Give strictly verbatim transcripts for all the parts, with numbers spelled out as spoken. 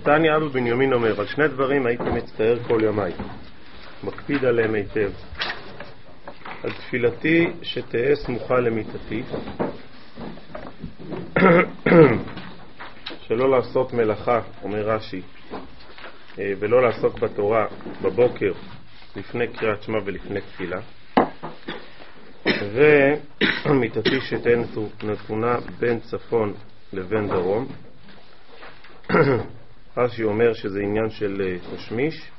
תניא אבא בנימין אומר, על שני דברים הייתי מצטער כל ימיי, מקפיד עליהם היטב. על תפילתי שתהא סמוכה למיטתי, שלא לעשות מלאכה, אומר רש"י, ולא לעסוק בתורה בבוקר לפני קריאת שמע ולפני תפילה, ומיטתי שתהא נתונה בין צפון לבין דרום. רש"י אומר שזה עניין של תשמיש,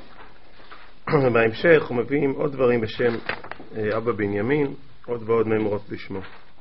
ובהמשך הוא מביא עוד דברים בשם אבא בנימין, עוד ועוד מאמרות בשמו.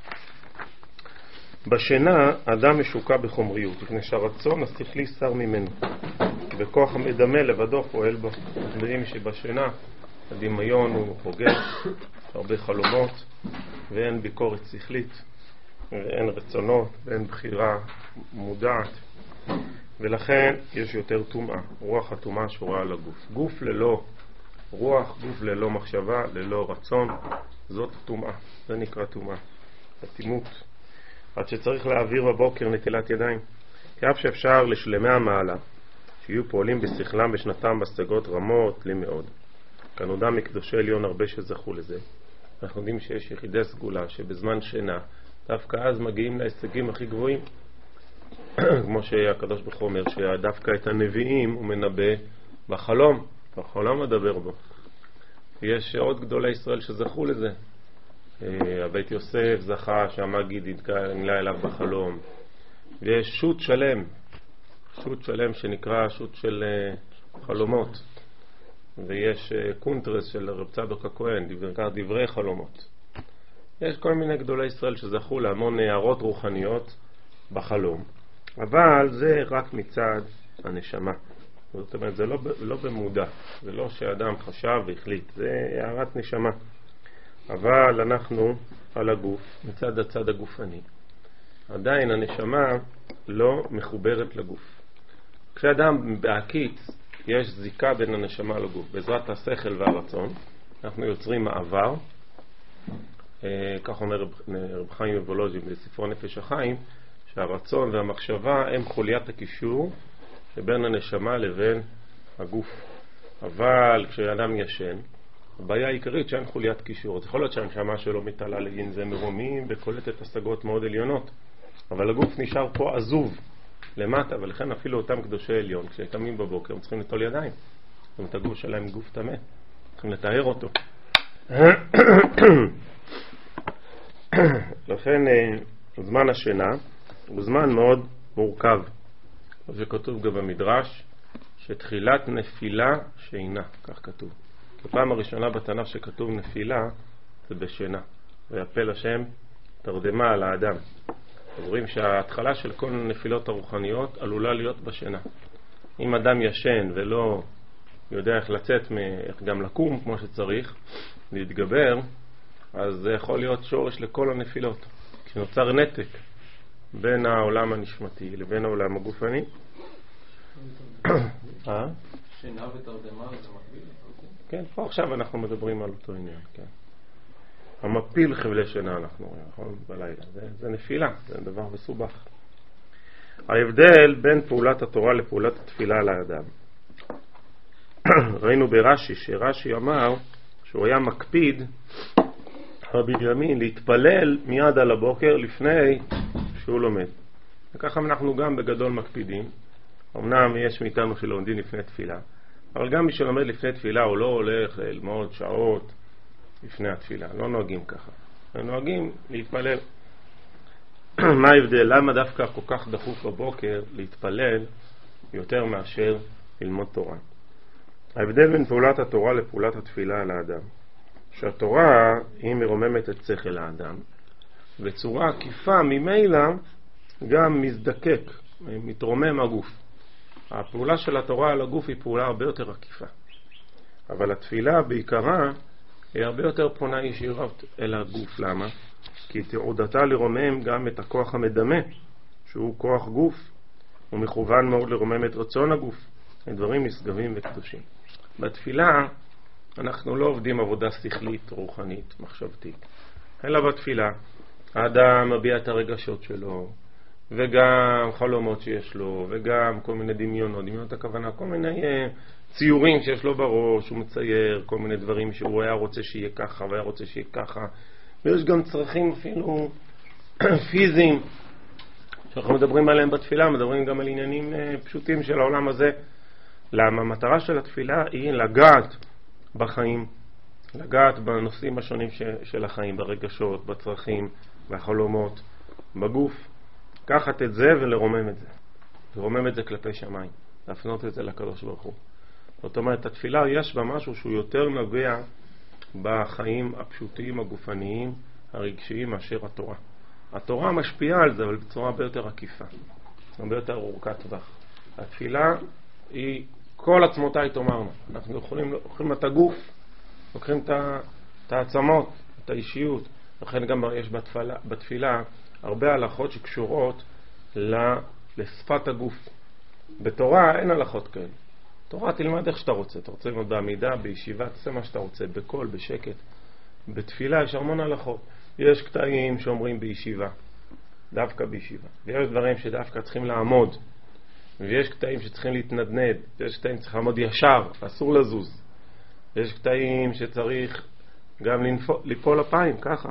בשינה אדם משוקע בחומריות, לפני שהרצון השכלי שר ממנו, וכוח המדמה לבדו פועל בו. אנחנו יודעים שבשינה הדמיון הוא חוגג, הרבה חלומות, ואין ביקורת שכלית, ואין רצונות, ואין בחירה מודעת, ולכן יש יותר טומאה. רוח הטומאה שורה על הגוף. גוף ללא רוח, גוף ללא מחשבה, ללא רצון, זאת טומאה. זה נקרא טומאה, אטימות. עד שצריך להעביר בבוקר נטילת ידיים. כי אף שאפשר לשלמי המעלה, שיהיו פועלים בשכלם בשנתם בהשגות רמות לי מאוד. כנודע מקדושי עליון הרבה שזכו לזה. אנחנו יודעים שיש יחידי סגולה שבזמן שינה, דווקא אז מגיעים להישגים הכי גבוהים. כמו שהקדוש ברוך הוא אומר, שדווקא את הנביאים הוא מנבא בחלום, בחלום מדבר בו. יש עוד גדולי ישראל שזכו לזה. הבית יוסף זכה שהמגיד נגלה אליו בחלום. ויש שוט שלם, שוט שלם שנקרא שוט של חלומות. ויש קונטרס של רב צדוק הכהן, נקרא דברי חלומות. יש כל מיני גדולי ישראל שזכו להמון הערות רוחניות בחלום. אבל זה רק מצד הנשמה. זאת אומרת, זה לא, לא במודע. זה לא שאדם חשב והחליט. זה הערת נשמה. אבל אנחנו על הגוף, מצד הצד הגופני. עדיין הנשמה לא מחוברת לגוף. כשאדם בהקיץ, יש זיקה בין הנשמה לגוף. בעזרת השכל והרצון, אנחנו יוצרים מעבר. כך אומר רב, רב חיים וולוז'ין בספרו נפש החיים, שהרצון והמחשבה הם חוליית הקישור שבין הנשמה לבין הגוף. אבל כשאדם ישן, הבעיה העיקרית שאין חוליית קישור. אז יכול להיות שהנשמה שלו מתעלה לגנזי מרומים וקולטת השגות מאוד עליונות. אבל הגוף נשאר פה עזוב למטה, ולכן אפילו אותם קדושי עליון, כשקמים בבוקר, הם צריכים לטול ידיים. זאת אומרת, הגוף שלהם גוף טמא. צריכים לטהר אותו. לכן זמן השינה הוא זמן מאוד מורכב. זה כתוב גם במדרש, שתחילת נפילה שינה, כך כתוב. בפעם הראשונה בתנ"ך שכתוב נפילה, זה בשינה. ויפל השם תרדמה על האדם. אומרים שההתחלה של כל הנפילות הרוחניות עלולה להיות בשינה. אם אדם ישן ולא יודע איך לצאת, איך גם לקום כמו שצריך, להתגבר, אז זה יכול להיות שורש לכל הנפילות. כשנוצר נתק בין העולם הנשמתי לבין העולם הגופני. אה? שינה ותרדמה זה מקביל? כן, פה עכשיו אנחנו מדברים על אותו עניין, כן. המפיל חבלי שינה אנחנו רואים, נכון? בלילה. זה, זה נפילה, זה דבר מסובך. ההבדל בין פעולת התורה לפעולת התפילה לאדם. ראינו ברש"י, שרש"י אמר שהוא היה מקפיד רבי בנימין להתפלל מיד על הבוקר לפני שהוא לומד. וככה אנחנו גם בגדול מקפידים. אמנם יש מאיתנו שלומדים לפני תפילה, אבל גם מי שלומד לפני תפילה הוא לא הולך ללמוד שעות לפני התפילה. לא נוהגים ככה. נוהגים להתפלל. מה ההבדל? למה דווקא כל כך דחוף בבוקר להתפלל יותר מאשר ללמוד תורה? ההבדל בין פעולת התורה לפעולת התפילה על האדם, שהתורה היא מרוממת את שכל האדם, בצורה עקיפה ממילא גם מזדקק, מתרומם הגוף. הפעולה של התורה על הגוף היא פעולה הרבה יותר עקיפה. אבל התפילה בעיקרה היא הרבה יותר פונה ישירות אל הגוף. למה? כי תעודתה לרומם גם את הכוח המדמה, שהוא כוח גוף, הוא מכוון מאוד לרומם את רצון הגוף. דברים נשגבים וקדושים. בתפילה אנחנו לא עובדים עבודה שכלית, רוחנית, מחשבתית. אלא בתפילה האדם מביע את הרגשות שלו, וגם חלומות שיש לו, וגם כל מיני דמיונות, דמיונות הכוונה, כל מיני ציורים שיש לו בראש, הוא מצייר, כל מיני דברים שהוא היה רוצה שיהיה ככה, והיה רוצה שיהיה ככה, ויש גם צרכים אפילו פיזיים, שאנחנו מדברים עליהם בתפילה, מדברים גם על עניינים פשוטים של העולם הזה. למה? המטרה של התפילה היא לגעת בחיים, לגעת בנושאים השונים של החיים, ברגשות, בצרכים, בחלומות, בגוף, לקחת את זה ולרומם את זה. לרומם את זה כלפי שמיים, להפנות את זה לקדוש ברוך הוא. זאת אומרת, התפילה יש בה משהו שהוא יותר נוגע בחיים הפשוטים, הגופניים, הרגשיים, מאשר התורה. התורה משפיעה על זה, אבל בצורה הרבה יותר עקיפה, הרבה יותר ארוכת טווח. התפילה היא כל עצמותיי תאמרנו. אנחנו יכולים, לוקחים את הגוף, לוקחים את העצמות, את האישיות. לכן גם יש בתפילה, בתפילה הרבה הלכות שקשורות לשפת הגוף. בתורה אין הלכות כאלה. תורה תלמד איך שאתה רוצה. אתה רוצה ללמוד בעמידה, בישיבה, תעשה מה שאתה רוצה, בקול, בשקט. בתפילה יש המון הלכות. יש קטעים שאומרים בישיבה, דווקא בישיבה. ויש דברים שדווקא צריכים לעמוד. ויש קטעים שצריכים להתנדנד. ויש קטעים שצריך לעמוד ישר, אסור לזוז. ויש קטעים שצריך גם ליפול אפיים, ככה.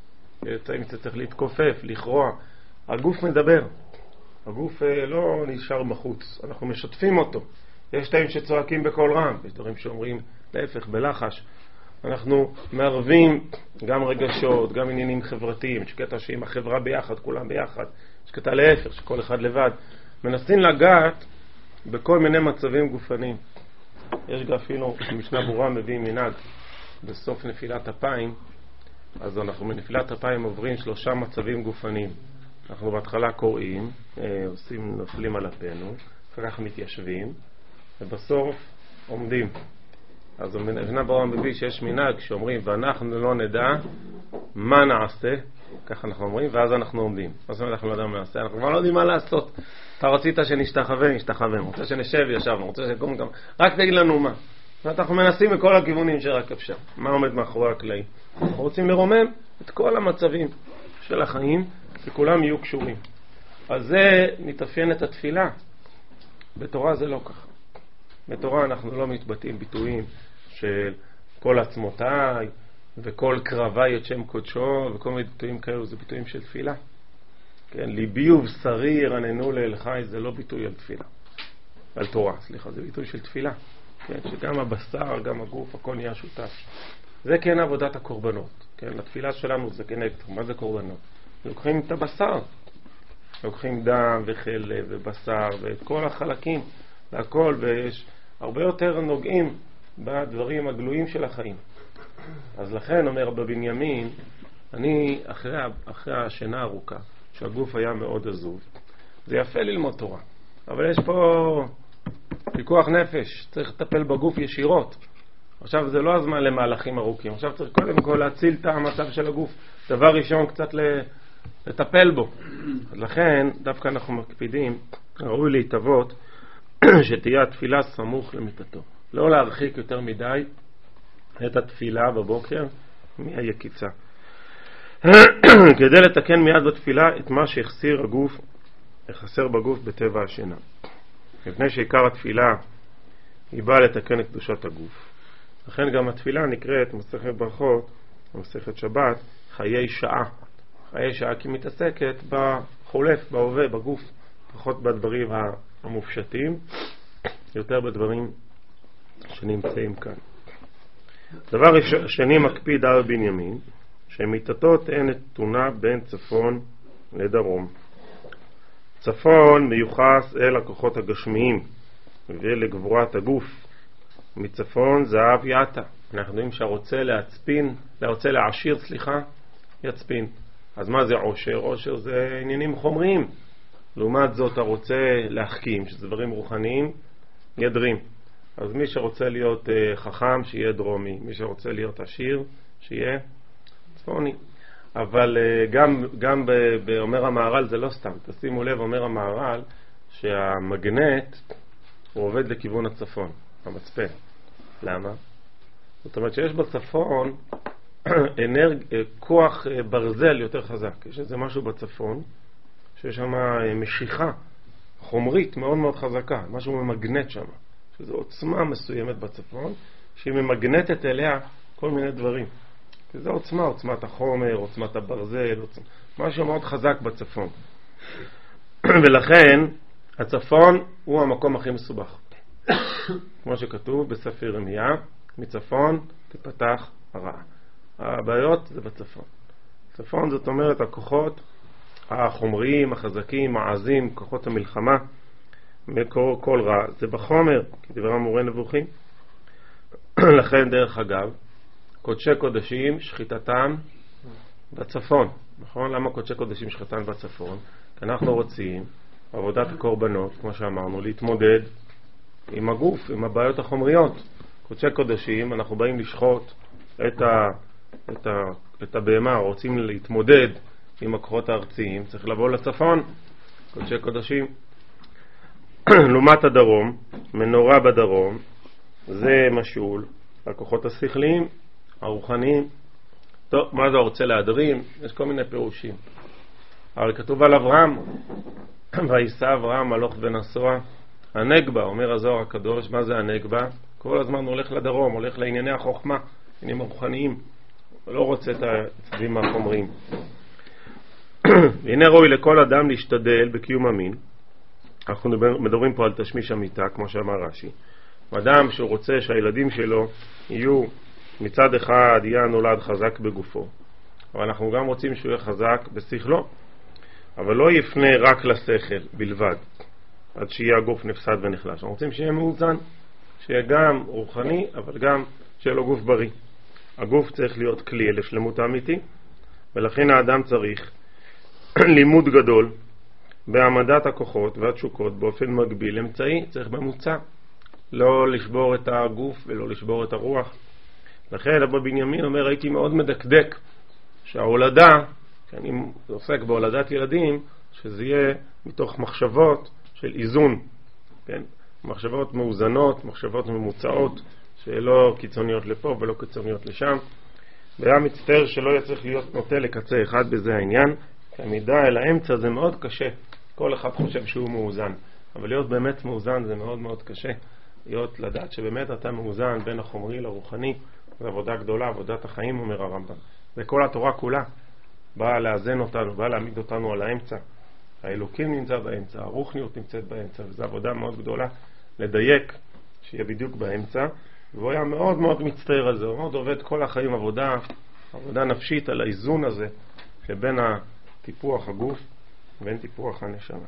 יש קטעים שצריך להתכופף, לכרוע. הגוף מדבר. הגוף לא נשאר בחוץ. אנחנו משתפים אותו. יש קטעים שצועקים בקול רם. יש דברים שאומרים להפך, בלחש. אנחנו מערבים גם רגשות, גם עניינים חברתיים. יש קטע שעם החברה ביחד, כולם ביחד. יש קטע להפך, שכל אחד לבד. מנסים לגעת בכל מיני מצבים גופניים. יש גם אפילו, משנה ברורה מביא מנהג, בסוף נפילת אפיים, אז אנחנו מנפילת אפיים עוברים שלושה מצבים גופניים. אנחנו בהתחלה קוראים, עושים, נופלים על אפנו, אחר כך מתיישבים, ובסוף עומדים. אז משנה ברורה מביא שיש מנהג שאומרים, ואנחנו לא נדע מה נעשה, ככה אנחנו אומרים, ואז אנחנו עומדים. אז אנחנו לא יודעים מה נעשה, אנחנו כבר לא יודעים מה לעשות. אתה רצית שנשתחווה, נשתחווה. רוצה שנשב, ישבנו. רוצה שקום גם. רק תגיד לנו מה. ואנחנו מנסים מכל הכיוונים שרק אפשר. מה עומד מאחורי הכלי? אנחנו רוצים לרומם את כל המצבים של החיים, שכולם יהיו קשורים. אז זה מתאפיין את התפילה. בתורה זה לא ככה. בתורה אנחנו לא מתבטאים ביטויים של כל עצמותיי, וכל קרבי את שם קודשו, וכל מיני ביטויים כאלו, זה ביטויים של תפילה. כן, ליבי ובשרי ירננו לאל חי, זה לא ביטוי על תפילה. על תורה, סליחה, זה ביטוי של תפילה. כן, שגם הבשר, גם הגוף, הכל נהיה שותף. זה כן עבודת הקורבנות. כן, התפילה שלנו זה כן, מה זה קורבנות? לוקחים את הבשר. לוקחים דם וחלב ובשר ואת כל החלקים, והכל, ויש הרבה יותר נוגעים בדברים הגלויים של החיים. אז לכן אומר בבנימין, אני אחרי, אחרי השינה הארוכה, שהגוף היה מאוד עזוב, זה יפה ללמוד תורה. אבל יש פה פיקוח נפש, צריך לטפל בגוף ישירות. עכשיו זה לא הזמן למהלכים ארוכים, עכשיו צריך קודם כל להציל את המצב של הגוף. דבר ראשון קצת לטפל בו. אז לכן דווקא אנחנו מקפידים, ראוי להתאבות, שתהיה התפילה סמוך למיטתו. לא להרחיק יותר מדי את התפילה בבוקר מהיקיצה. כדי לתקן מיד בתפילה את מה שהחסיר הגוף, החסר בגוף בטבע השינה. לפני שעיקר התפילה היא באה לתקן את קדושת הגוף. לכן גם התפילה נקראת מסכת ברכות, מסכת שבת, חיי שעה. חיי שעה כי מתעסקת בחולף, בהווה, בגוף, פחות בדברים המופשטים, יותר בדברים שנמצאים כאן. דבר שני מקפיד על בנימין, שמיטתו תהיה נתונה בין צפון לדרום. צפון מיוחס אל הכוחות הגשמיים ולגבורת הגוף. מצפון זהב יעתה. אנחנו יודעים שהרוצה להצפין, רוצה להעשיר, סליחה, יצפין. אז מה זה עושר? עושר זה עניינים חומריים. לעומת זאת הרוצה להחכים, שזה דברים רוחניים, ידרים. אז מי שרוצה להיות uh, חכם, שיהיה דרומי. מי שרוצה להיות עשיר, שיהיה צפוני. אבל uh, גם, גם באומר המהר"ל זה לא סתם. תשימו לב, אומר המהר"ל, שהמגנט הוא עובד לכיוון הצפון, המצפן. למה? זאת אומרת שיש בצפון אנרג... כוח ברזל יותר חזק. יש איזה משהו בצפון שיש שם משיכה חומרית מאוד מאוד חזקה, משהו ממגנט שם, שזו עוצמה מסוימת בצפון, שהיא ממגנטת אליה כל מיני דברים. וזו עוצמה, עוצמת החומר, עוצמת הברזל, עוצמה, משהו מאוד חזק בצפון. ולכן הצפון הוא המקום הכי מסובך. כמו שכתוב בספר ירמיה, מצפון תפתח הרעה. הבעיות זה בצפון. צפון זאת אומרת הכוחות החומריים, החזקים, העזים, כוחות המלחמה, מקור כל רע. זה בחומר, כי דברה מורה נבוכים. לכן דרך אגב, קודשי קודשים שחיטתם בצפון. נכון? למה קודשי קודשים שחיטתם בצפון? כי אנחנו רוצים עבודת הקורבנות, כמו שאמרנו, להתמודד עם הגוף, עם הבעיות החומריות. קודשי קודשים, אנחנו באים לשחוט את, ה, את, ה, את הבהמה, רוצים להתמודד עם הכוחות הארציים, צריך לבוא לצפון, קודשי קודשים. לעומת הדרום, מנורה בדרום, זה משול, הכוחות השכליים, הרוחניים. טוב, מה זה רוצה להדרים? יש כל מיני פירושים. אבל כתוב על אברהם, ויסע אברהם הלוך ונסוע, הנגבה, אומר הזוהר הקדוש, מה זה הנגבה? כל הזמן הולך לדרום, הולך לענייני החוכמה, עניינים הרוחניים, לא רוצה את הצדדים החומריים. והנה ראוי לכל אדם להשתדל בקיום המין. אנחנו מדברים פה על תשמיש המיטה, כמו שאמר רש"י. אדם שהוא רוצה שהילדים שלו יהיו מצד אחד יהיה נולד חזק בגופו, אבל אנחנו גם רוצים שהוא יהיה חזק בשכלו, אבל לא יפנה רק לשכל בלבד עד שיהיה הגוף נפסד ונחלש. אנחנו רוצים שיהיה מאוזן, שיהיה גם רוחני אבל גם שיהיה לו גוף בריא. הגוף צריך להיות כלי לשלמות האמיתי, ולכן האדם צריך לימוד גדול בהעמדת הכוחות והתשוקות באופן מקביל אמצעי. צריך ממוצע, לא לשבור את הגוף ולא לשבור את הרוח. לכן אבא בנימין אומר, הייתי מאוד מדקדק שההולדה, שאני עוסק בהולדת ילדים, שזה יהיה מתוך מחשבות של איזון, כן? מחשבות מאוזנות, מחשבות ממוצעות, שלא קיצוניות לפה ולא קיצוניות לשם. והיה מצטער שלא היה צריך להיות נוטה לקצה אחד בזה העניין, כי המידה אל האמצע זה מאוד קשה. כל אחד חושב שהוא מאוזן, אבל להיות באמת מאוזן זה מאוד מאוד קשה. להיות לדעת שבאמת אתה מאוזן בין החומרי לרוחני, זה עבודה גדולה, עבודת החיים, אומר הרמב"ם. וכל התורה כולה באה לאזן אותנו, באה להעמיד אותנו על האמצע. האלוקים נמצא באמצע, הרוחניות נמצאת באמצע, וזו עבודה מאוד גדולה לדייק שיהיה בדיוק באמצע. והוא היה מאוד מאוד מצטער על זה, הוא מאוד עובד כל החיים עבודה, עבודה נפשית על האיזון הזה שבין הטיפוח הגוף ובין טיפוח הנשמה.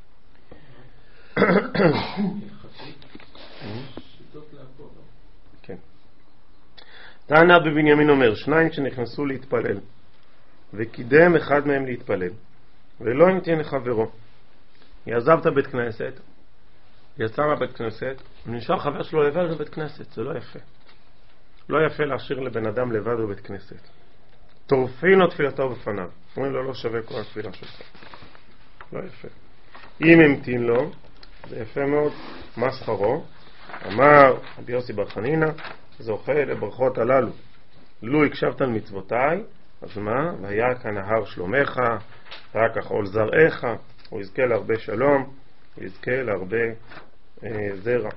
כן. תנא בבנימין אומר, שניים שנכנסו להתפלל וקידם אחד מהם להתפלל ולא המתין לחברו, יעזב את הבית כנסת, יצא מהבית כנסת, ונשאר חבר שלו לבד בבית כנסת. זה לא יפה. לא יפה להשאיר לבן אדם לבד בבית כנסת. טורפין או תפילתו בפניו, אומרים לו לא שווה כל התפילה שלך. לא יפה. אם המתין לו, זה יפה מאוד. מה שכרו? אמר רבי יוסי בר חנינא, זוכה לברכות הללו. לו הקשבת על מצוותיי, אז מה? והיה כנהר שלומך, והיה כחול זרעך, הוא יזכה להרבה שלום, הוא יזכה להרבה אה, זרע.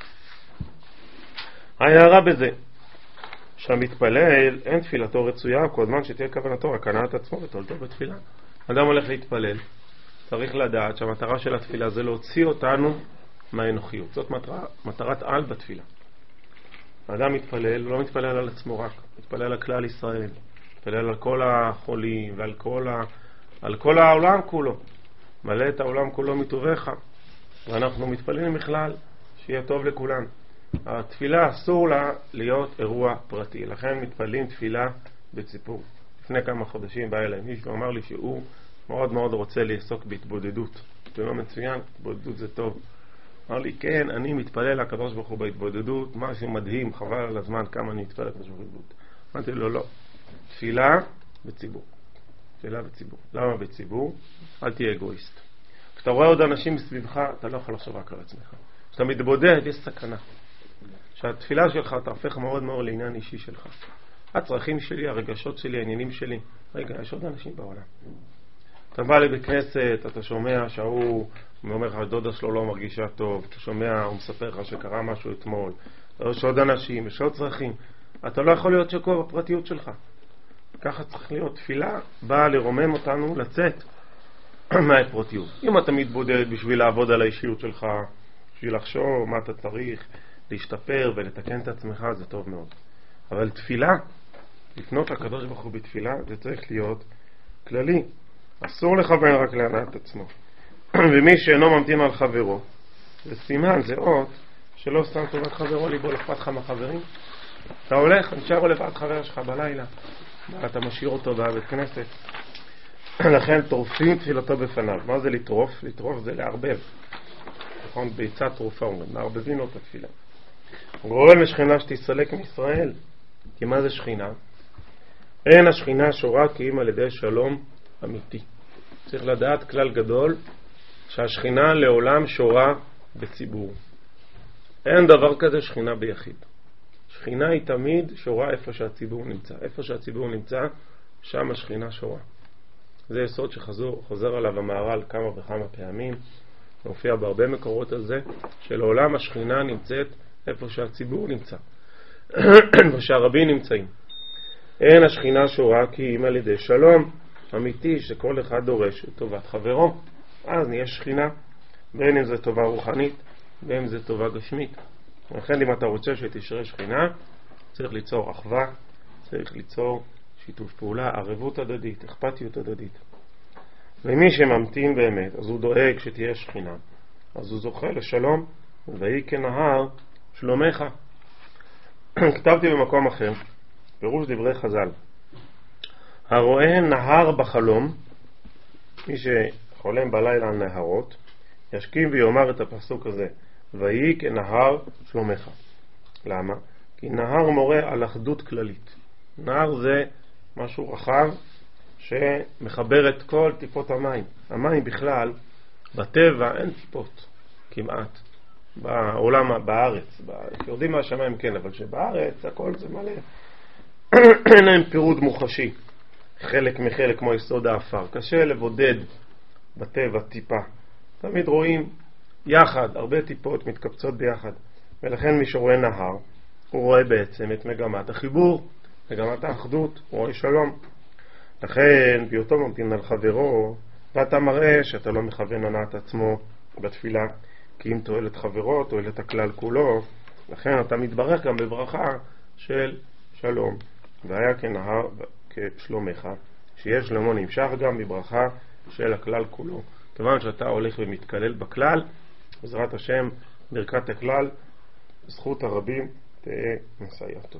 ההערה בזה, שהמתפלל אין תפילתו רצויה, כל זמן שתהיה כוונתו רק הנעת עצמו ותולדו בתפילה. אדם הולך להתפלל, צריך לדעת שהמטרה של התפילה זה להוציא אותנו מהאנוכיות. זאת מטרה, מטרת על בתפילה. האדם מתפלל, הוא לא מתפלל על עצמו רק, מתפלל על כלל ישראל, מתפלל על כל החולים ועל כל, ה... על כל העולם כולו. מלא את העולם כולו מטובך, ואנחנו מתפללים בכלל שיהיה טוב לכולם. התפילה אסור לה להיות אירוע פרטי, לכן מתפללים תפילה בציבור. לפני כמה חודשים בא אליי מישהו ואמר לי שהוא מאוד מאוד רוצה לעסוק בהתבודדות. זה לא מצוין, התבודדות זה טוב. אמר לי, כן, אני מתפלל לקדוש ברוך הוא בהתבודדות, משהו מדהים, חבל על הזמן כמה אני מתפלל לקדוש ברוך הוא בהתבודדות. אמרתי לו, לא, תפילה בציבור. תפילה בציבור. למה בציבור? אל תהיה אגואיסט. כשאתה רואה עוד אנשים מסביבך, אתה לא יכול לחשוב רק על עצמך. כשאתה מתבודד, יש סכנה. שהתפילה שלך תהפך מאוד מאוד לעניין אישי שלך. הצרכים שלי, הרגשות שלי, העניינים שלי. רגע, יש עוד אנשים בעולם. אתה בא לבית כנסת, אתה שומע שהוא אומר לך, דודה שלו לא מרגישה טוב, אתה שומע, הוא מספר לך שקרה משהו אתמול, יש עוד אנשים, יש עוד צרכים, אתה לא יכול להיות שקוע בפרטיות שלך. ככה צריך להיות. תפילה באה לרומם אותנו לצאת מהפרטיות. אם אתה מתבודד בשביל לעבוד על האישיות שלך, בשביל לחשוב מה אתה צריך, להשתפר ולתקן את עצמך, זה טוב מאוד. אבל תפילה, לפנות לקדוש ברוך הוא בתפילה, זה צריך להיות כללי. אסור לכוון רק להנאת עצמו. ומי שאינו ממתין על חברו, זה סימן, זה אות, שלא שם טובת חברו ליבו. אכפת לך מהחברים? אתה הולך, נשאר לבד חבר שלך בלילה, אתה משאיר אותו בבית כנסת. לכן טורפים תפילתו בפניו. מה זה לטרוף? לטרוף זה לערבב. נכון? ביצת תרופה אומרים, מערבבים לו את התפילה. גורם לשכינה שתסלק מישראל. כי מה זה שכינה? אין השכינה שורה כי אם על ידי שלום אמיתי. צריך לדעת כלל גדול שהשכינה לעולם שורה בציבור. אין דבר כזה שכינה ביחיד. שכינה היא תמיד שורה איפה שהציבור נמצא. איפה שהציבור נמצא, שם השכינה שורה. זה יסוד שחוזר עליו המהר"ל כמה וכמה פעמים. מופיע בהרבה מקורות על זה, שלעולם השכינה נמצאת איפה שהציבור נמצא. איפה שהרבים נמצאים. אין השכינה שורה כי אם על ידי שלום אמיתי שכל אחד דורש את טובת חברו. אז נהיה שכינה, בין אם זה טובה רוחנית, בין אם זה טובה גשמית. לכן אם אתה רוצה שתשרה שכינה, צריך ליצור אחווה, צריך ליצור שיתוף פעולה, ערבות הדדית, אכפתיות הדדית. ומי שממתין באמת, אז הוא דואג שתהיה שכינה, אז הוא זוכה לשלום, ויהי כנהר שלומך. כתבתי במקום אחר, פירוש דברי חז"ל, הרואה נהר בחלום, מי שחולם בלילה על נהרות, ישכים ויאמר את הפסוק הזה, ויהי כנהר שלומך. למה? כי נהר מורה על אחדות כללית. נהר זה משהו רחב שמחבר את כל טיפות המים. המים בכלל, בטבע אין טיפות, כמעט. בעולם, בארץ, יורדים מהשמיים כן, אבל שבארץ הכל זה מלא. אין להם פירוד מוחשי, חלק מחלק כמו יסוד האפר. קשה לבודד בטבע טיפה. תמיד רואים יחד, הרבה טיפות מתקבצות ביחד. ולכן מי שרואה נהר, הוא רואה בעצם את מגמת החיבור, מגמת האחדות, הוא רואה שלום. לכן בהיותו ממתין על חברו, ואתה מראה שאתה לא מכוון הנעת עצמו בתפילה, כי אם תועלת חברו, תועלת הכלל כולו, לכן אתה מתברך גם בברכה של שלום. והיה כנהר כשלומך, שיש שלמה נמשך גם בברכה של הכלל כולו. כיוון שאתה הולך ומתקלל בכלל, בעזרת השם, ברכת הכלל, זכות הרבים תהיה מסייעתו.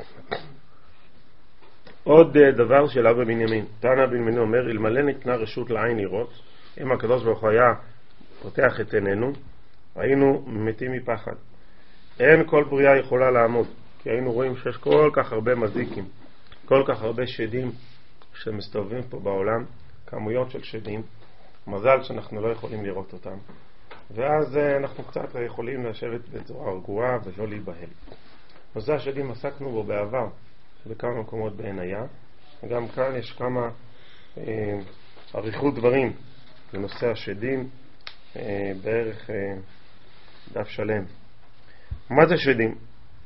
עוד דבר של אבא בנימין. תנא בנימין אומר, אלמלא ניתנה רשות לעין לראות, אם הקדוש ברוך הוא היה פותח את עינינו, היינו מתים מפחד. אין כל בריאה יכולה לעמוד, כי היינו רואים שיש כל כך הרבה מזיקים, כל כך הרבה שדים שמסתובבים פה בעולם, כמויות של שדים, מזל שאנחנו לא יכולים לראות אותם. ואז אנחנו קצת יכולים לשבת בצורה רגועה ולא להיבהל. נושא השדים עסקנו בו בעבר, בכמה מקומות בעיניה, וגם כאן יש כמה אה, עריכות דברים בנושא השדים, אה, בערך אה, דף שלם. מה זה שדים?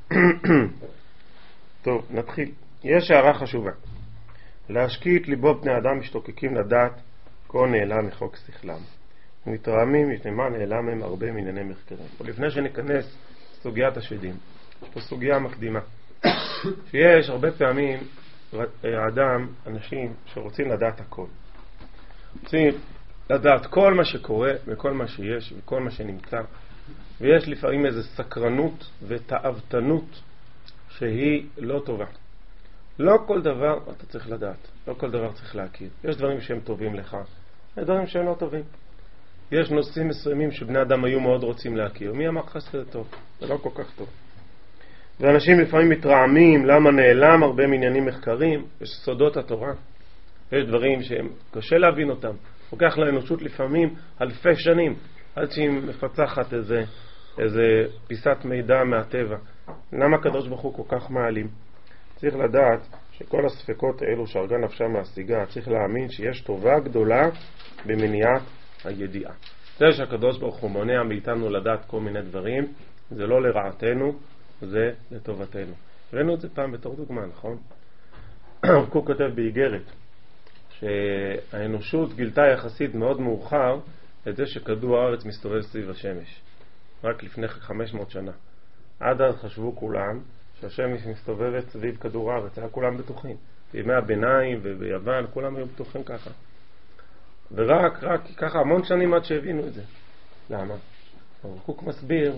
טוב, נתחיל. יש הערה חשובה. להשקיט ליבו בני אדם משתוקקים לדעת כה נעלם מחוק שכלם. ומתרעמים מפני מה נעלם הם הרבה מענייני מחקרים. ולפני שניכנס סוגיית השדים, יש פה סוגיה מקדימה. שיש הרבה פעמים האדם, אנשים שרוצים לדעת הכל. רוצים לדעת כל מה שקורה וכל מה שיש וכל מה שנמצא. ויש לפעמים איזו סקרנות ותאוותנות שהיא לא טובה. לא כל דבר אתה צריך לדעת, לא כל דבר צריך להכיר. יש דברים שהם טובים לך, יש דברים שהם לא טובים. יש נושאים מסוימים שבני אדם היו מאוד רוצים להכיר. מי אמר לך שזה טוב? זה לא כל כך טוב. ואנשים לפעמים מתרעמים למה נעלם הרבה מעניינים מחקרים. יש סודות התורה, יש דברים שהם קשה להבין אותם. לוקח לאנושות לפעמים אלפי שנים עד שהיא מפצחת איזה, איזה פיסת מידע מהטבע. למה הקדוש ברוך הוא כל כך מעלים? צריך לדעת שכל הספקות האלו שהרגה נפשה מהשיגה, צריך להאמין שיש טובה גדולה במניעת הידיעה. זה שהקדוש ברוך הוא מונע מאיתנו לדעת כל מיני דברים, זה לא לרעתנו, זה לטובתנו. ראינו את זה פעם בתור דוגמה, נכון? הרב קוק כותב באיגרת שהאנושות גילתה יחסית מאוד מאוחר את זה שכדור הארץ מסתובב סביב השמש, רק לפני חמש מאות שנה. עד אז חשבו כולם שהשמש מסתובבת סביב כדור הארץ, היה כולם בטוחים. בימי הביניים וביוון כולם היו בטוחים ככה. ורק רק ככה המון שנים עד שהבינו את זה. למה? הרב קוק מסביר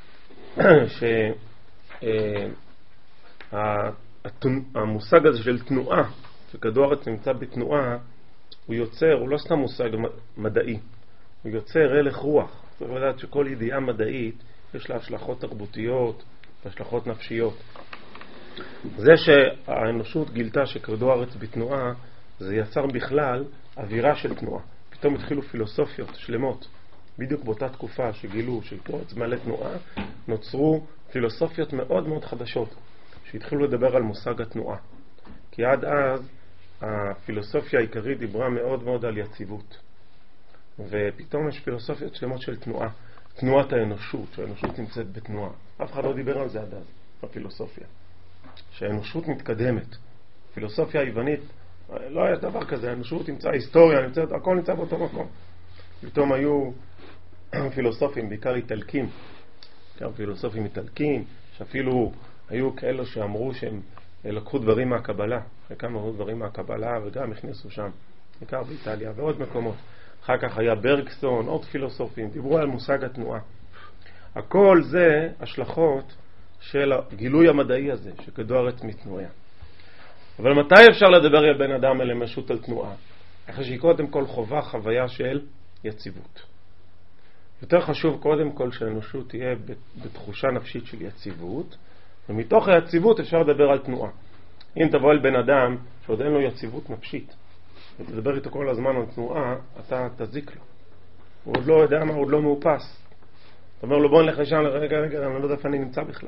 שהמושג הזה של תנועה, שכדור הארץ נמצא בתנועה, הוא יוצר, הוא לא סתם מושג מדעי, הוא יוצר הלך רוח. צריך לדעת שכל ידיעה מדעית יש לה השלכות תרבותיות והשלכות נפשיות. זה שהאנושות גילתה שכדור הארץ בתנועה, זה יצר בכלל אווירה של תנועה. פתאום התחילו פילוסופיות שלמות. בדיוק באותה תקופה שגילו שכדור הארץ מלא תנועה, נוצרו פילוסופיות מאוד מאוד חדשות שהתחילו לדבר על מושג התנועה. כי עד אז הפילוסופיה העיקרית דיברה מאוד מאוד על יציבות. ופתאום יש פילוסופיות שלמות של תנועה. תנועת האנושות, שהאנושות נמצאת בתנועה. אף אחד לא דיבר על זה עד אז, בפילוסופיה. שהאנושות מתקדמת. פילוסופיה היוונית, לא היה דבר כזה, האנושות נמצא, היסטוריה נמצאת, הכל נמצא באותו מקום. פתאום היו פילוסופים, בעיקר איטלקים, בעיקר פילוסופים איטלקים, שאפילו היו כאלו שאמרו שהם לקחו דברים מהקבלה, חלקם אמרו דברים מהקבלה וגם הכניסו שם, בעיקר באיטליה ועוד מקומות. אחר כך היה ברגסון, עוד פילוסופים, דיברו על מושג התנועה. הכל זה השלכות של הגילוי המדעי הזה, שכדור הארץ מתנועה. אבל מתי אפשר לדבר על בן אדם על אנושות על תנועה? אחרי שהיא קודם כל חובה חוויה של יציבות. יותר חשוב קודם כל שהאנושות תהיה בתחושה נפשית של יציבות, ומתוך היציבות אפשר לדבר על תנועה. אם תבוא אל בן אדם שעוד אין לו יציבות נפשית, ותדבר איתו כל הזמן על תנועה, אתה תזיק לו. הוא עוד לא יודע מה, הוא עוד לא מאופס. אתה אומר לו בוא נלך לשם, רגע, רגע, אני לא יודע איפה אני נמצא בכלל.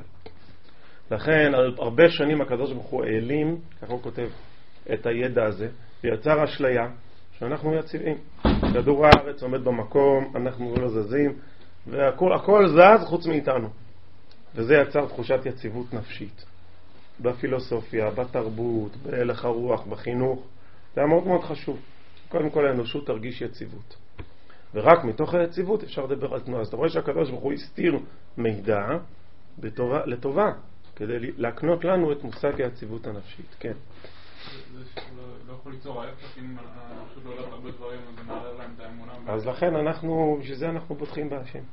לכן, על הרבה שנים הקדוש ברוך הוא העלים, ככה הוא כותב, את הידע הזה, ויצר אשליה שאנחנו יציבים. כדור הארץ עומד במקום, אנחנו לא זזים, והכל הכל זז חוץ מאיתנו. וזה יצר תחושת יציבות נפשית. בפילוסופיה, בתרבות, בהלך הרוח, בחינוך. זה היה מאוד מאוד חשוב. קודם כל האנושות תרגיש יציבות. ורק מתוך היציבות אפשר לדבר על תנועה. אז אתה רואה שהקדוש ברוך הוא הסתיר מידע בטובה, לטובה, כדי להקנות לנו את מושג היציבות הנפשית. כן. זה לא יכול ליצור ההפך, אם האנושות לא יודעת הרבה דברים, אז זה מערער להם את האמונה. אז לכן אנחנו, בשביל זה אנחנו בוטחים בהשם.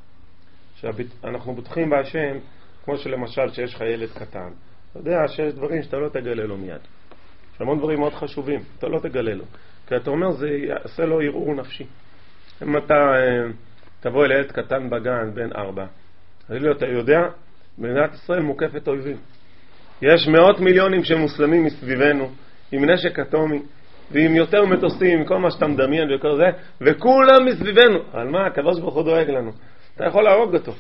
אנחנו בוטחים בהשם, כמו שלמשל שיש לך ילד קטן. אתה יודע שיש דברים שאתה לא תגלה לו מיד. יש המון דברים מאוד חשובים, אתה לא תגלה לו. כי אתה אומר, זה יעשה לו ערעור נפשי. אם אתה תבוא אל ילד קטן בגן, בן ארבע, אז לי, אתה יודע, במדינת ישראל מוקפת אויבים. יש מאות מיליונים של מוסלמים מסביבנו, עם נשק אטומי, ועם יותר מטוסים, עם כל מה שאתה מדמיין וכל זה, וכולם מסביבנו. על מה? הקדוש ברוך הוא דואג לנו. אתה יכול להרוג אותו.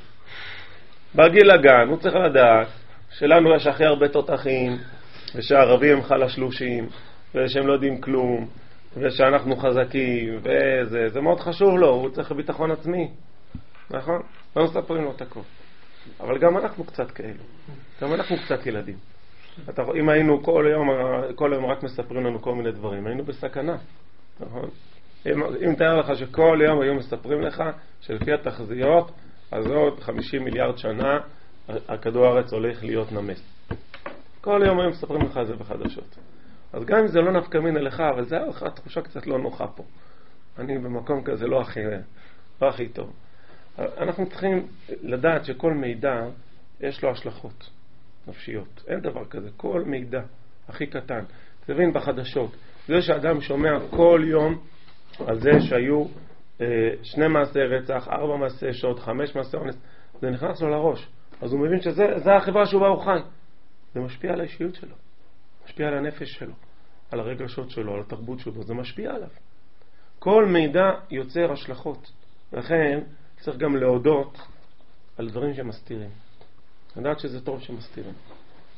בגיל הגן, הוא צריך לדעת שלנו יש הכי הרבה תותחים, ושהערבים הם חלשלושים, ושהם לא יודעים כלום, ושאנחנו חזקים, וזה זה מאוד חשוב לו, הוא צריך ביטחון עצמי. נכון? לא מספרים לו את הכל. אבל גם אנחנו קצת כאלו. גם אנחנו קצת ילדים. אתה, אם היינו כל יום, כל יום רק מספרים לנו כל מיני דברים, היינו בסכנה. נכון? אם, אם תאר לך שכל יום היו מספרים לך שלפי התחזיות, אז עוד חמישים מיליארד שנה הכדור הארץ הולך להיות נמס. כל יום היו מספרים לך זה בחדשות. אז גם אם זה לא נפקא מינה לך, אבל זה היה לך תחושה קצת לא נוחה פה. אני במקום כזה לא הכי, לא הכי טוב. אנחנו צריכים לדעת שכל מידע יש לו השלכות נפשיות. אין דבר כזה. כל מידע הכי קטן. תבין בחדשות. זה שאדם שומע כל יום על זה שהיו אה, שני מעשי רצח, ארבע מעשי שוד, חמש מעשי אונס, זה נכנס לו לראש. אז הוא מבין שזה החברה שהוא בה הוא חי. זה משפיע על האישיות שלו. משפיע על הנפש שלו. על הרגשות שלו, על התרבות שלו. זה משפיע עליו. כל מידע יוצר השלכות. לכן צריך גם להודות על דברים שמסתירים. לדעת שזה טוב שמסתירים.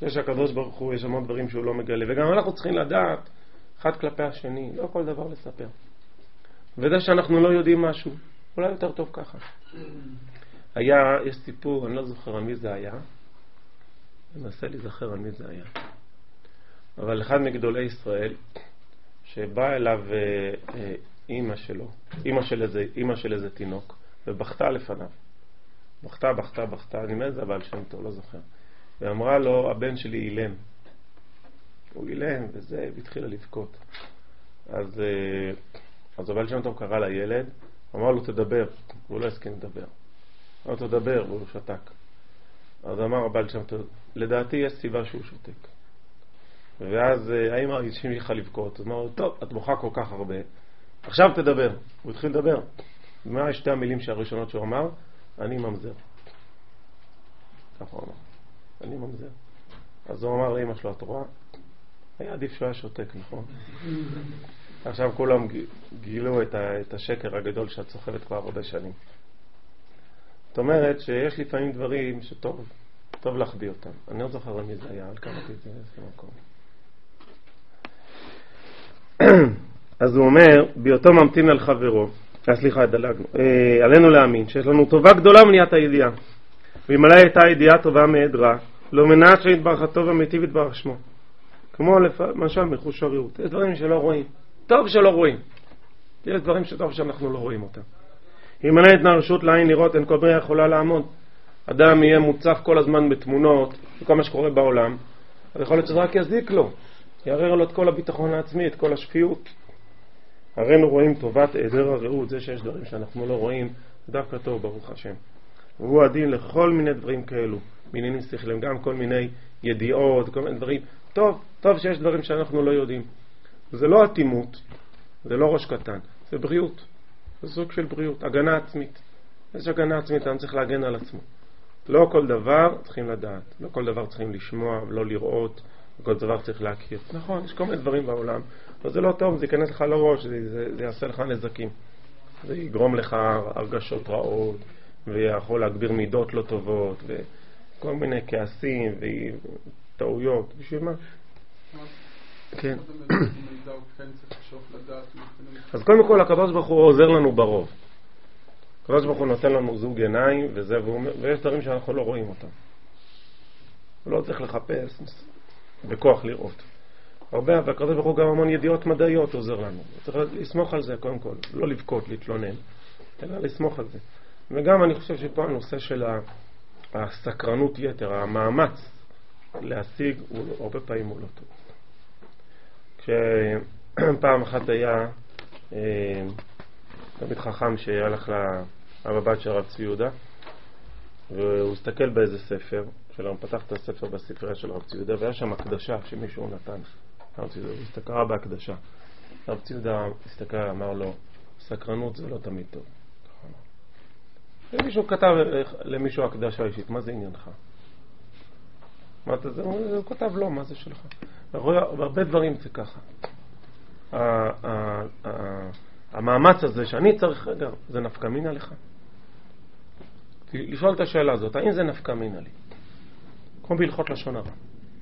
יש הקדוש ברוך הוא, יש המון דברים שהוא לא מגלה, וגם אנחנו צריכים לדעת אחד כלפי השני, לא כל דבר לספר. וזה שאנחנו לא יודעים משהו, אולי יותר טוב ככה. היה, יש סיפור, אני לא זוכר על מי זה היה, אני מנסה להיזכר על מי זה היה, אבל אחד מגדולי ישראל, שבא אליו אמא שלו, אמא של איזה, אמא של איזה תינוק, ובכתה לפניו. בכתה, בכתה, בכתה, אני מזה אבל שם טוב, לא זוכר. ואמרה לו, הבן שלי אילם. הוא אילם, וזה, והתחילה לבכות. אז, אז הבן שם טוב קרא לילד, אמר לו, תדבר. הוא לא הסכים לדבר. אמר לו, תדבר, והוא שתק. אז אמר הבן שם טוב, לדעתי יש סיבה שהוא שותק. ואז האמא המשיכה לבכות. אז אמר לו, טוב, את בוכה כל כך הרבה. עכשיו תדבר. הוא התחיל לדבר. ומה שתי המילים שהראשונות שהוא אמר? אני ממזר. ככה הוא אמר. אני ממזר. אז הוא אמר לאמא שלו, את רואה? היה עדיף שהוא היה שותק, נכון? עכשיו כולם גילו את, ה, את השקר הגדול שאת סוחבת כבר הרבה שנים. זאת אומרת שיש לפעמים דברים שטוב טוב להחביא אותם. אני לא זוכר על מי זה היה, על קראתי את זה באיזה מקום. אז הוא אומר, בהיותו ממתין על חברו, סליחה, דלגנו, אה, עלינו להאמין שיש לנו טובה גדולה מניעת הידיעה, ואם עלי הייתה הידיעה טובה מעדרה, לא מנעת שיתברך הטוב ומיטיב יתברך שמו, כמו למשל מחוש הריאות. יש דברים שלא רואים, טוב שלא רואים, יש דברים שטוב שאנחנו לא רואים אותם. אם עלי יתנה רשות לעין לראות, אין כל בריא יכולה לעמוד. אדם יהיה מוצף כל הזמן בתמונות וכל מה שקורה בעולם, אז יכול להיות שזה רק יזיק לו, יערער לו את כל הביטחון העצמי, את כל השפיות. הראינו רואים טובת עדר הרעות, זה שיש דברים שאנחנו לא רואים, זה דווקא טוב, ברוך השם. והוא הדין לכל מיני דברים כאלו, מינים שכלם, גם כל מיני ידיעות, כל מיני דברים. טוב, טוב שיש דברים שאנחנו לא יודעים. זה לא אטימות, זה לא ראש קטן, זה בריאות. זה סוג של בריאות, הגנה עצמית. יש הגנה עצמית, אני צריך להגן על עצמו. לא כל דבר צריכים לדעת, לא כל דבר צריכים לשמוע ולא לראות, כל דבר צריך להכיר. נכון, יש כל מיני דברים בעולם, אבל זה לא טוב, זה ייכנס לך לראש, זה, זה, זה יעשה לך נזקים. זה יגרום לך הרגשות רעות, ויכול להגביר מידות לא טובות, וכל מיני כעסים וטעויות. בשביל מה? כן. אז קודם כל, הקדוש ברוך הוא עוזר לנו ברוב. הקדוש ברוך הוא נותן לנו זוג עיניים, וזה, ויש דברים שאנחנו לא רואים אותם. לא צריך לחפש בכוח לראות. הרבה, והקדוש ברוך הוא גם המון ידיעות מדעיות עוזר לנו. צריך לסמוך על זה קודם כל, לא לבכות, להתלונן, אלא לסמוך על זה. וגם אני חושב שפה הנושא של הסקרנות יתר, המאמץ להשיג, הוא הרבה פעמים הוא לא טוב. כשפעם אחת היה תמיד חכם שהלך לרב"ט של הרב צבי יהודה, והוא הסתכל באיזה ספר, שלום, פתח את הספר בספרייה של הרב צבי יהודה, והיה שם הקדשה שמישהו נתן. הרב צבי יהודה, הוא הסתקרה בהקדשה. הרב צבי יהודה הסתכל, אמר לו, סקרנות זה לא תמיד טוב. ומישהו כתב למישהו הקדשה אישית, מה זה עניינך? מה אתה זה? הוא כתב לא, מה זה שלך? והרבה דברים זה ככה. המאמץ הזה שאני צריך, רגע, זה נפקא מינה לך? לשאול את השאלה הזאת, האם זה נפקא מינה לי? כמו בהלכות לשון הרע.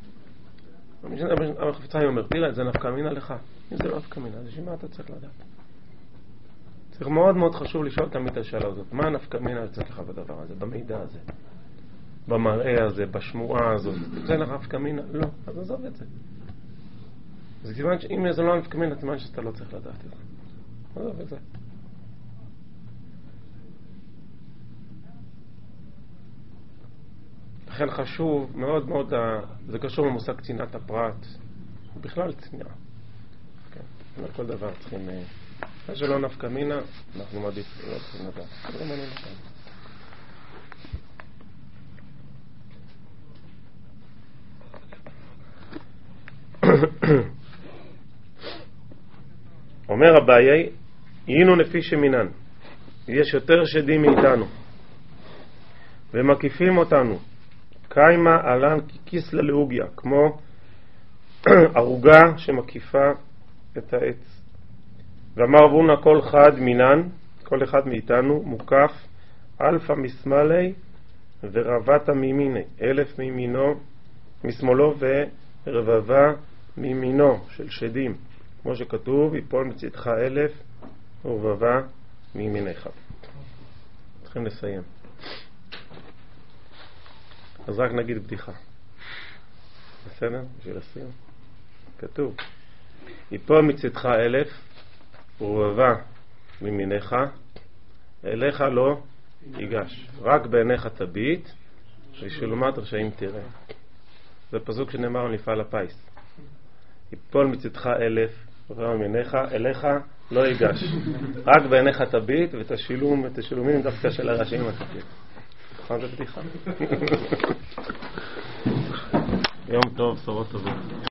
החפצאי אומר, תראה, זה נפקא מינה לך. אם זה לא נפקא מינה, אז שמה אתה צריך לדעת? צריך מאוד מאוד חשוב לשאול תמיד את השאלה הזאת. מה נפקא מינה לצאת לך בדבר הזה, במידע הזה, במראה הזה, בשמועה הזאת? זה נפקא מינה? לא. אז עזוב את זה. זה כיוון שאם זה לא נפקא מינה, זה כיוון שאתה לא צריך לדעת את זה. עזוב את זה. לכן חשוב מאוד מאוד, זה קשור למושג צנעת הפרט, בכלל צנעה. כן, לא כל דבר צריכים, מה שלא נפקא מינה, אנחנו מעדיף לא צריכים לדעת. זה לא מעניין אותנו. אומר אביי, היינו נפי שמינן, יש יותר שדים מאיתנו, ומקיפים אותנו, קיימה עלן כיס ללאוגיה, כמו ערוגה שמקיפה את העץ. ואמר בונה כל חד מינן, כל אחד מאיתנו מוקף אלפא משמאלי ורבתה מימיני, אלף מימינו משמאלו ורבבה מימינו של שדים, כמו שכתוב, יפול מצדך אלף ורבבה מימינך. צריכים לסיים. אז רק נגיד בדיחה. בסדר? בשביל לסיים. כתוב, יפול מצדך אלף ורבבה מימינך, אליך לא ייגש, רק בעיניך תביט ושלומת רשעים תראה. זה פסוק שנאמר על מפעל הפיס. יפול מצדך אלף ורבבה מימינך, אליך לא ייגש, רק בעיניך תביט ותשילום ותשילומים דווקא של הרשעים התביט. נכון? זה בדיחה. יום טוב, בשורות טובות.